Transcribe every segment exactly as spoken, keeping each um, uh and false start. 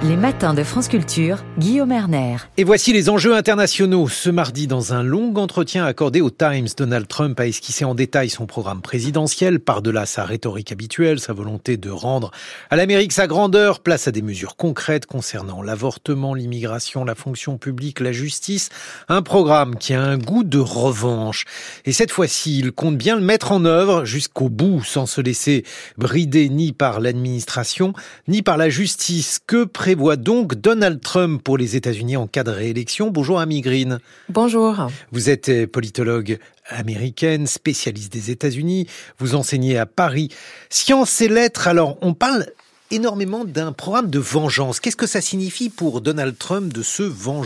Les matins de France Culture, Guillaume Erner. Et voici les enjeux internationaux. Ce mardi, dans un long entretien accordé au Times, Donald Trump a esquissé en détail son programme présidentiel, par-delà sa rhétorique habituelle, sa volonté de rendre à l'Amérique sa grandeur, place à des mesures concrètes concernant l'avortement, l'immigration, la fonction publique, la justice. Un programme qui a un goût de revanche. Et cette fois-ci, il compte bien le mettre en œuvre jusqu'au bout, sans se laisser brider ni par l'administration, ni par la justice. Que prévoit donc Donald Trump pour les États-Unis en cas de réélection? Bonjour Amy Green. Bonjour. Vous êtes politologue américaine, spécialiste des États-Unis. Vous enseignez à Paris. Sciences et lettres, alors on parle énormément d'un programme de vengeance. Qu'est-ce que ça signifie pour Donald Trump de se venger ?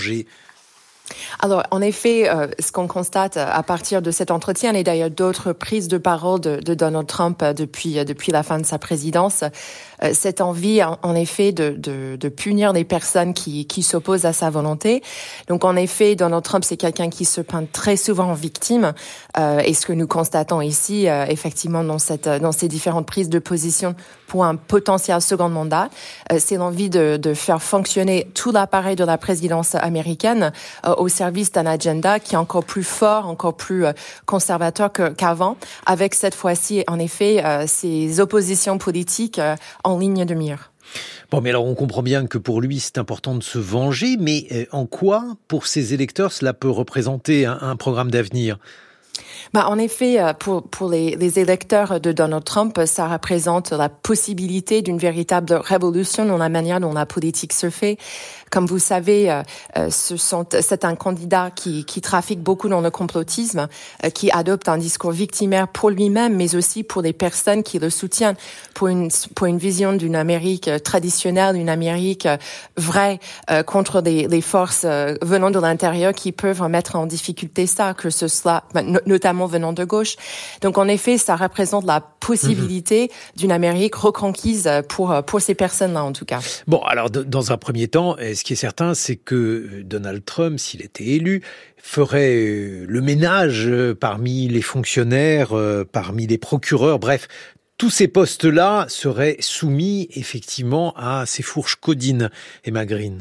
Alors, en effet, euh, ce qu'on constate à partir de cet entretien et d'ailleurs d'autres prises de parole de, de Donald Trump depuis depuis la fin de sa présidence, euh, cette envie, en, en effet, de, de, de punir les personnes qui, qui s'opposent à sa volonté. Donc, en effet, Donald Trump, c'est quelqu'un qui se peint très souvent en victime. Euh, et ce que nous constatons ici, euh, effectivement, dans cette dans ces différentes prises de position pour un potentiel second mandat, euh, c'est l'envie de, de faire fonctionner tout l'appareil de la présidence américaine euh, au service d'un agenda qui est encore plus fort, encore plus euh, conservateur que, qu'avant, avec cette fois-ci, en effet, euh, ces oppositions politiques euh, en ligne de mire. Bon, mais alors on comprend bien que pour lui, c'est important de se venger, mais euh, en quoi, pour ses électeurs, cela peut représenter un, un programme d'avenir ? Bah, en effet, pour, pour les, les électeurs de Donald Trump, ça représente la possibilité d'une véritable révolution dans la manière dont la politique se fait. Comme vous savez, ce sont, c'est un candidat qui, qui trafique beaucoup dans le complotisme, qui adopte un discours victimaire pour lui-même, mais aussi pour les personnes qui le soutiennent, pour une, pour une vision d'une Amérique traditionnelle, une Amérique vraie, contre les, les forces venant de l'intérieur qui peuvent mettre en difficulté ça, que ce soit notamment venant de gauche. Donc, en effet, ça représente la possibilité mmh. d'une Amérique reconquise pour, pour ces personnes-là, en tout cas. Bon, alors, dans un premier temps, ce qui est certain, c'est que Donald Trump, s'il était élu, ferait le ménage parmi les fonctionnaires, parmi les procureurs, bref, tous ces postes-là seraient soumis, effectivement, à ces fourches codines, Emma Green.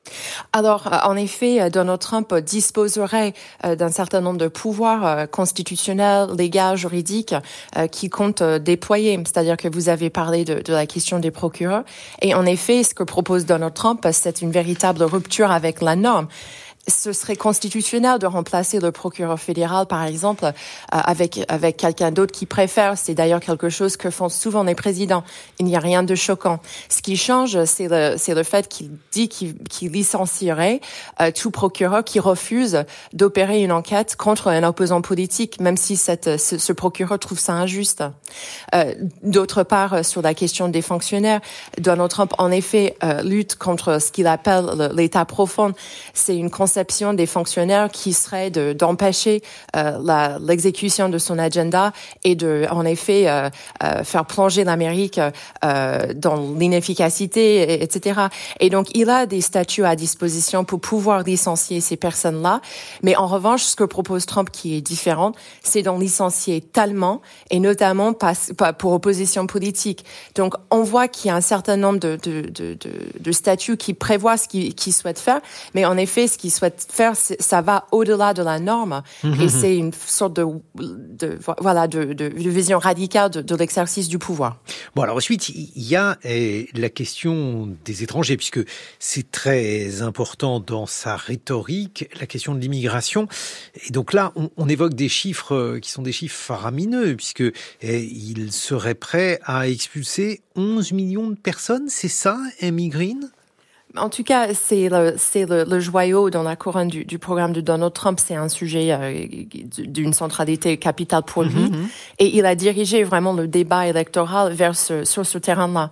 Alors, en effet, Donald Trump disposerait d'un certain nombre de pouvoirs constitutionnels, légaux, juridiques qui compte déployer. C'est-à-dire que vous avez parlé de, de la question des procureurs. Et en effet, ce que propose Donald Trump, c'est une véritable rupture avec la norme. Ce serait constitutionnel de remplacer le procureur fédéral, par exemple, euh, avec avec quelqu'un d'autre qui préfère. C'est d'ailleurs quelque chose que font souvent les présidents. Il n'y a rien de choquant. Ce qui change, c'est le c'est le fait qu'il dit qu'il, qu'il licencierait euh, tout procureur qui refuse d'opérer une enquête contre un opposant politique, même si cette ce, ce procureur trouve ça injuste. Euh, d'autre part, sur la question des fonctionnaires, Donald Trump, en effet, euh, lutte contre ce qu'il appelle le, l'État profond. C'est une conception des fonctionnaires qui serait de, d'empêcher euh, la, l'exécution de son agenda et de, en effet, euh, euh, faire plonger l'Amérique euh, dans l'inefficacité, et cetera. Et donc, il a des statuts à disposition pour pouvoir licencier ces personnes-là. Mais en revanche, ce que propose Trump, qui est différent, c'est d'en licencier tellement, et notamment pas, pas pour opposition politique. Donc, on voit qu'il y a un certain nombre de, de, de, de, de statuts qui prévoient ce qu'il, qu'il souhaite faire, mais en effet, ce qu'il souhaite faire, ça va au-delà de la norme, mmh. et c'est une sorte de, de voilà de, de, de vision radicale de, de l'exercice du pouvoir. Bon, alors ensuite il y a eh, la question des étrangers, puisque c'est très important dans sa rhétorique, la question de l'immigration. Et donc là, on, on évoque des chiffres qui sont des chiffres faramineux, puisque eh, il serait prêt à expulser onze millions de personnes. C'est ça, Amy Green ? En tout cas, c'est le, c'est le, le joyau dans la couronne du, du programme de Donald Trump. C'est un sujet euh, d'une centralité capitale pour lui. Mm-hmm. Et il a dirigé vraiment le débat électoral vers ce, sur ce terrain-là.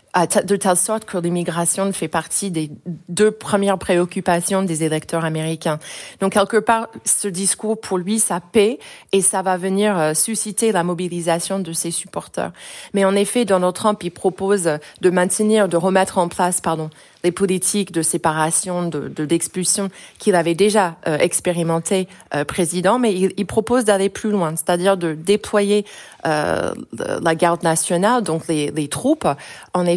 De telle sorte que l'immigration fait partie des deux premières préoccupations des électeurs américains. Donc, quelque part, ce discours, pour lui, ça paie et ça va venir susciter la mobilisation de ses supporters. Mais en effet, Donald Trump, il propose de maintenir, de remettre en place, pardon, les politiques de séparation, de, de d'expulsion qu'il avait déjà euh, expérimenté euh, président, mais il, il propose d'aller plus loin, c'est-à-dire de déployer euh, la garde nationale, donc les, les troupes, en effet,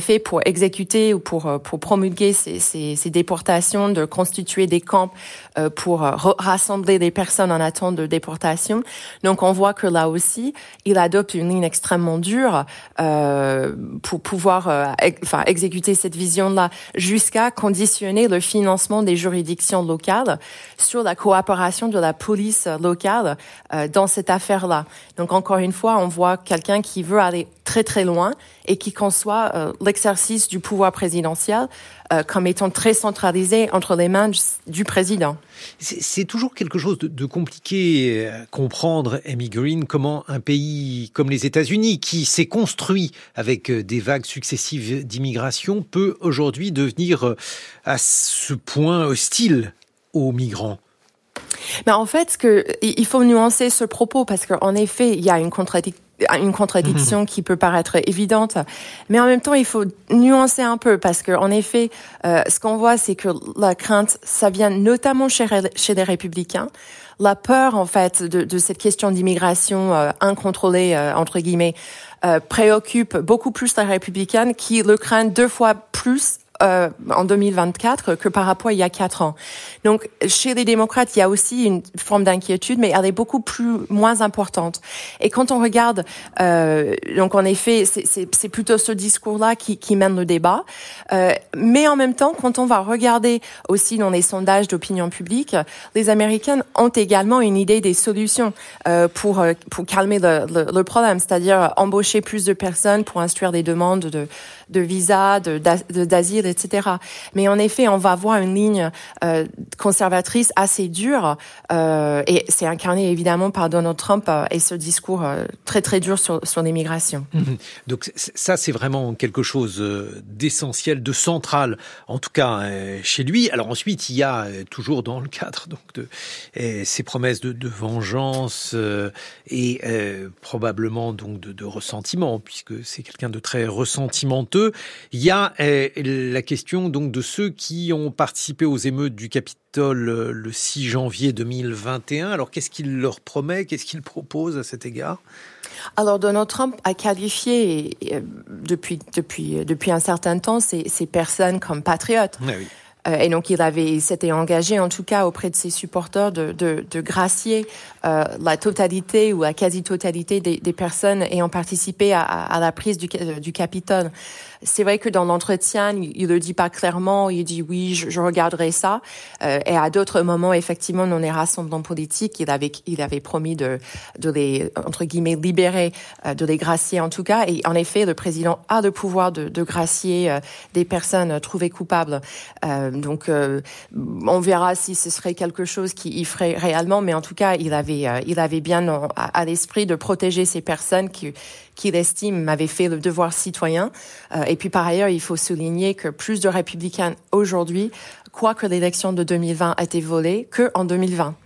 effet, pour exécuter ou pour pour promulguer ces, ces, ces déportations, de constituer des camps euh, pour r- rassembler des personnes en attente de déportation. Donc, on voit que là aussi, il adopte une ligne extrêmement dure euh, pour pouvoir euh, ex- enfin, exécuter cette vision-là, jusqu'à conditionner le financement des juridictions locales sur la coopération de la police locale euh, dans cette affaire-là. Donc, encore une fois, on voit quelqu'un qui veut aller très très loin et qui conçoit euh, l'exercice du pouvoir présidentiel euh, comme étant très centralisé entre les mains du, du président. C'est, c'est toujours quelque chose de, de compliqué à comprendre, Amy Green, comment un pays comme les États-Unis, qui s'est construit avec des vagues successives d'immigration, peut aujourd'hui devenir à ce point hostile aux migrants. Mais en fait, ce que, il faut nuancer ce propos parce qu'en effet, il y a une contradiction. une contradiction mmh. qui peut paraître évidente, mais en même temps, il faut nuancer un peu parce que, en effet, euh, ce qu'on voit, c'est que la crainte, ça vient notamment chez, chez les républicains. La peur, en fait, de, de cette question d'immigration euh, incontrôlée, euh, entre guillemets, euh, préoccupe beaucoup plus les républicains qui le craignent deux fois plus Euh, en deux mille vingt-quatre que par rapport à il y a quatre ans. Donc, chez les démocrates, il y a aussi une forme d'inquiétude, mais elle est beaucoup plus moins importante. Et quand on regarde, euh, donc en effet, c'est, c'est, c'est plutôt ce discours-là qui, qui mène le débat. Euh, mais en même temps, quand on va regarder aussi dans les sondages d'opinion publique, les Américains ont également une idée des solutions euh, pour pour calmer le, le, le problème, c'est-à-dire embaucher plus de personnes pour instruire des demandes de de visa, de, de d'asile, et cetera. Mais en effet, on va voir une ligne euh, conservatrice assez dure, euh, et c'est incarné évidemment par Donald Trump euh, et ce discours euh, très très dur sur sur l'immigration. Mmh. Donc ça, c'est vraiment quelque chose d'essentiel, de central, en tout cas euh, chez lui. Alors ensuite, il y a euh, toujours dans le cadre donc de euh, ces promesses de, de vengeance euh, et euh, probablement donc de, de ressentiment, puisque c'est quelqu'un de très ressentimenteux. Il y a euh, la question donc de ceux qui ont participé aux émeutes du Capitole euh, le six janvier deux mille vingt et un. Alors qu'est-ce qu'il leur promet, qu'est-ce qu'il propose à cet égard ? Alors Donald Trump a qualifié euh, depuis depuis depuis un certain temps ces, ces personnes comme patriotes. Ah oui. Et donc, il avait, il s'était engagé, en tout cas, auprès de ses supporters, de, de, de gracier euh, la totalité ou la quasi-totalité des, des personnes ayant participé à, à la prise du, du Capitole. C'est vrai que dans l'entretien, il, il le dit pas clairement. Il dit oui, je, je regarderai ça. Euh, et à d'autres moments, effectivement, dans les rassemblements politiques, il avait, il avait promis de, de les, entre guillemets, libérer, euh, de les gracier en tout cas. Et en effet, le président a le pouvoir de, de gracier euh, des personnes trouvées coupables. Euh, donc, euh, on verra si ce serait quelque chose qu'il ferait réellement. Mais en tout cas, il avait, euh, il avait bien à, à l'esprit de protéger ces personnes qui, qu'il estime avait fait le devoir citoyen. Euh, et puis par ailleurs, il faut souligner que plus de républicains aujourd'hui croient que l'élection de deux mille vingt a été volée qu'en deux mille vingt.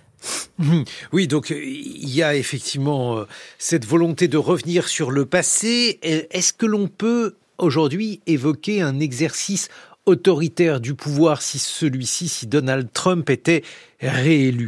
Oui, donc il y a effectivement cette volonté de revenir sur le passé. Est-ce que l'on peut aujourd'hui évoquer un exercice autoritaire du pouvoir si celui-ci, si Donald Trump était réélu ?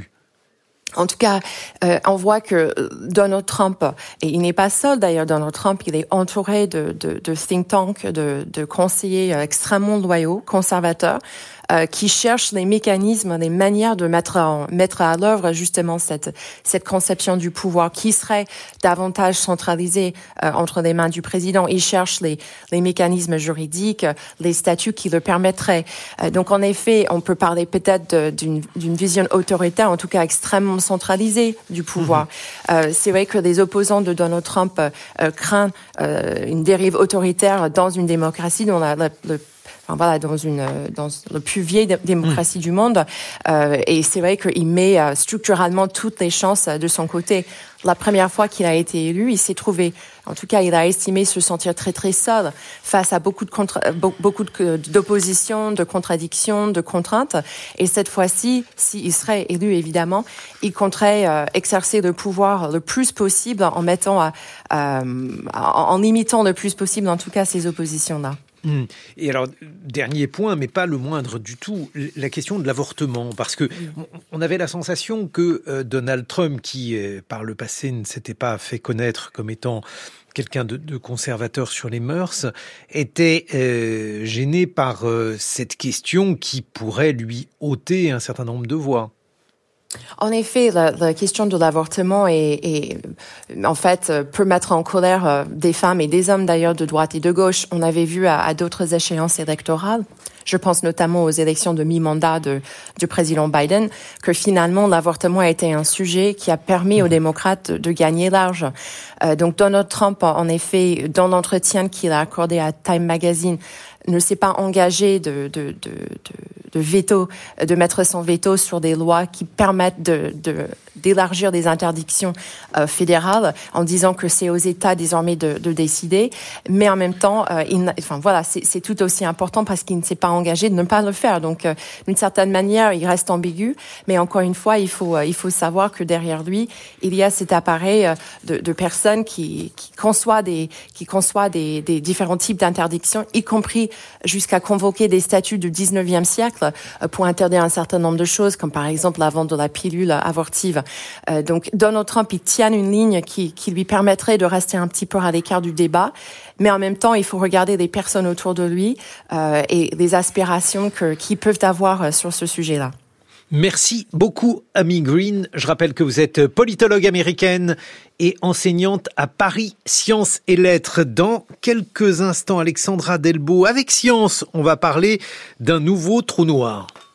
En tout cas, euh, on voit que Donald Trump, et il n'est pas seul d'ailleurs, Donald Trump, il est entouré de, de, de think tanks, de, de conseillers extrêmement loyaux, conservateurs, euh, qui cherchent les mécanismes, les manières de mettre en, mettre à l'œuvre justement cette, cette conception du pouvoir qui serait davantage centralisée euh, entre les mains du président. Ils cherchent les, les mécanismes juridiques, les statuts qui le permettraient. Euh, donc en effet, on peut parler peut-être de, d'une, d'une vision autoritaire, en tout cas extrêmement centralisée du pouvoir. Mmh. Euh, c'est vrai que les opposants de Donald Trump euh, craignent euh, une dérive autoritaire dans une démocratie dont la, la, le Enfin, voilà, dans une dans le plus vieille démocratie mmh. du monde, euh, et c'est vrai qu'il met euh, structurellement toutes les chances de son côté. La première fois qu'il a été élu, il s'est trouvé, en tout cas, il a estimé se sentir très très seul face à beaucoup de contre, beaucoup de, d'opposition, de contradictions, de contraintes. Et cette fois-ci, s'il serait élu, évidemment, il compterait euh, exercer le pouvoir le plus possible en mettant, à, euh, en, en limitant le plus possible, en tout cas, ces oppositions-là. Mmh. Et alors, dernier point, mais pas le moindre du tout, la question de l'avortement. Parce que on avait la sensation que euh, Donald Trump, qui euh, par le passé ne s'était pas fait connaître comme étant quelqu'un de, de conservateur sur les mœurs, était euh, gêné par euh, cette question qui pourrait lui ôter un certain nombre de voix. En effet, la, la question de l'avortement est, est, en fait, peut mettre en colère des femmes et des hommes d'ailleurs de droite et de gauche. On avait vu à, à d'autres échéances électorales, je pense notamment aux élections de mi-mandat de, du président Biden, que finalement l'avortement a été un sujet qui a permis aux démocrates de, de gagner large. Euh, donc Donald Trump, en effet, dans l'entretien qu'il a accordé à Time Magazine, ne s'est pas engagé de, de, de, de, de veto, de mettre son veto sur des lois qui permettent de, de, d'élargir des interdictions euh, fédérales, en disant que c'est aux États désormais de, de décider. Mais en même temps, euh, il, enfin voilà, c'est, c'est tout aussi important parce qu'il ne s'est pas engagé de ne pas le faire. Donc, euh, d'une certaine manière, il reste ambigu. Mais encore une fois, il faut, euh, il faut savoir que derrière lui, il y a cet appareil euh, de, de personnes qui, qui conçoit des, qui conçoit des, des différents types d'interdictions, y compris jusqu'à convoquer des statuts du dix-neuvième siècle pour interdire un certain nombre de choses, comme par exemple la vente de la pilule abortive. Euh, donc Donald Trump, il tient une ligne qui, qui lui permettrait de rester un petit peu à l'écart du débat, mais en même temps, il faut regarder les personnes autour de lui euh, et les aspirations que, qu'ils peuvent avoir sur ce sujet-là. Merci beaucoup, Amy Green. Je rappelle que vous êtes politologue américaine et enseignante à Paris Sciences et Lettres. Dans quelques instants, Alexandra Delbo, avec Science, on va parler d'un nouveau trou noir.